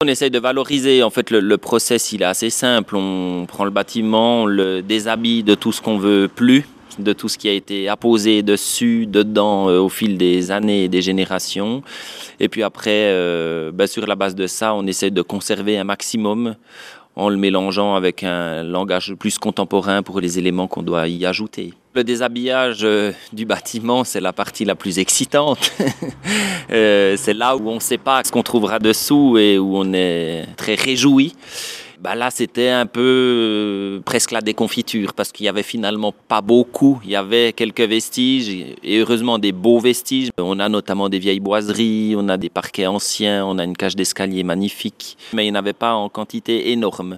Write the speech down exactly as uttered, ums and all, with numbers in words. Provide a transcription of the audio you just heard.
On essaye de valoriser, en fait le, le process il est assez simple, on prend le bâtiment, on le déshabille de tout ce qu'on veut plus, de tout ce qui a été apposé dessus, dedans euh, au fil des années et des générations. Et puis après, euh, ben, sur la base de ça, on essaie de conserver un maximum en le mélangeant avec un langage plus contemporain pour les éléments qu'on doit y ajouter. Le déshabillage euh, du bâtiment, c'est la partie la plus excitante. euh, c'est là où on ne sait pas ce qu'on trouvera dessous et où on est très réjoui. Bah là, c'était un peu euh, presque la déconfiture parce qu'il y avait finalement pas beaucoup. Il y avait quelques vestiges et heureusement des beaux vestiges. On a notamment des vieilles boiseries, on a des parquets anciens, on a une cage d'escalier magnifique. Mais il n'y en avait pas en quantité énorme.